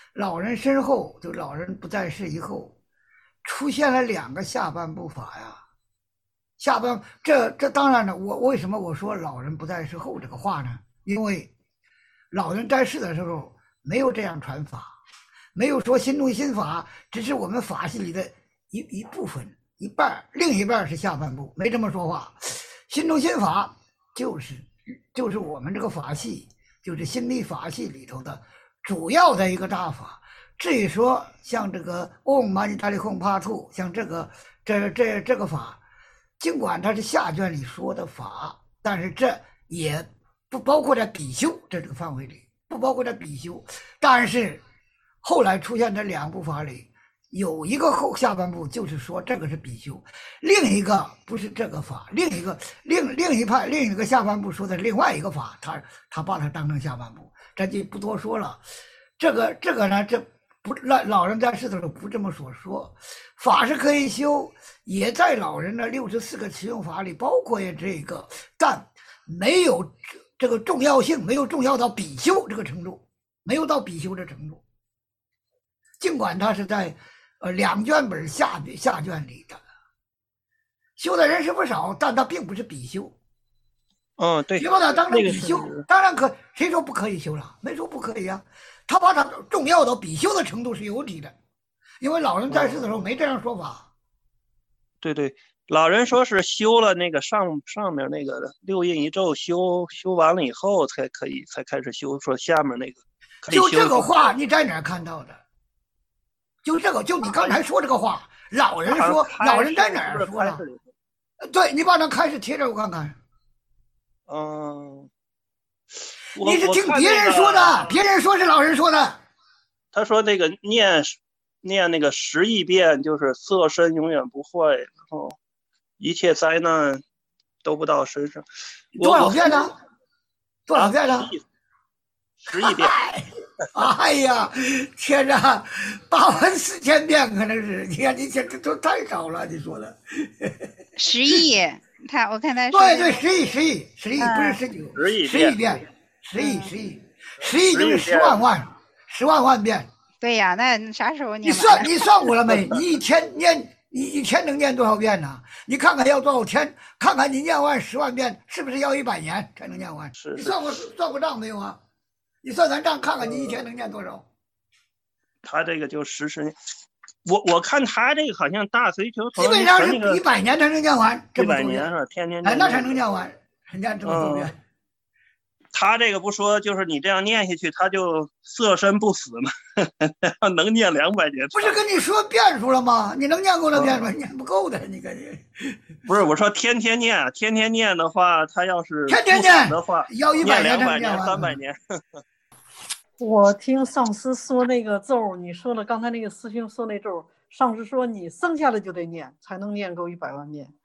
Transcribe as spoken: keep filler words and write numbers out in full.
老人身后，就老人不在世以后，出现了两个下半部法呀。下半这这当然了，我为什么我说老人不在世后这个话呢？因为老人在世的时候没有这样传法，没有说心中心法只是我们法系里的一一部分一半，另一半是下半部，没这么说话。心中心法就是就是我们这个法系，就是心密法系里头的主要的一个大法。至于说像这个 Om Mani Padme Hum Patu， 像这个这这这个法，尽管它是下卷里说的法，但是这也不包括在比丘这个范围里，不包括在比丘。但是后来出现这两部法里，有一个后下半部就是说这个是比丘，另一个不是这个法，另一个另另一派另一个下半部说的另外一个法，他他把它当成下半部，这就不多说了。这个这个呢，这不老老人在世的时候不这么所说，法是可以修，也在老人的六十四个持用法里包括也这个，但没有这个重要性，没有重要到比丘这个程度，没有到比丘的程度。尽管它是在呃两卷本下下卷里的，修的人是不少，但他并不是比丘。 嗯，对， 谁把它当成比丘？ 那个、 当然可，谁说不可以修了？没说不可以啊。他把它重要到比丘的程度是有理的，因为老人在世的时候没这样说法。 对对，老人说是修了那个上上面那个六印一咒修修完了以后才可以才开始修，说下面那个可以修。 就这个话你在哪儿看到的？就这个，就你刚才说这个话，老人说，老人在哪儿说了？对，你把那开始贴着我看看。 嗯， 你是听别人说的，那个、别人说是老人说的。 他说那个念念那个十亿遍，就是色身永远不坏，然后一切灾难都不到身上。 多少遍呢？多少遍呢？ 十亿遍。 哎呀，天哪，八万四千遍可能是，你看你这这都太少了，你说的。 十亿，他我看他对对，十亿十亿十亿，不是十九， 十亿十亿遍，十亿十亿，十亿就是十万万，十万万遍。 对呀，那啥时候你算你算过了没？你一天念，你一天能念多少遍呢？你看看要多少天？看看你念完十万遍，是不是要一百年才能念完？ 是你算过算过账没有啊？你算算账，看看你一天能念多少？ 他这个就十十年，我我看他这个好像大随求基本上是一百年才能念完， 一百年是天天哎，那才能念完，人家这么多遍。 嗯他这个不说，就是你这样念下去，他就色身不死嘛，能念两百年。 不是跟你说遍数了吗？你能念够那遍数，念不够的，你感觉？ 不是，我说天天念，天天念的话，他要是天天念的话， 要一百年、两百年、三百年。 我听上师说那个咒，你说了刚才那个师兄说那咒，上师说你生下来就得念，才能念够一百万遍。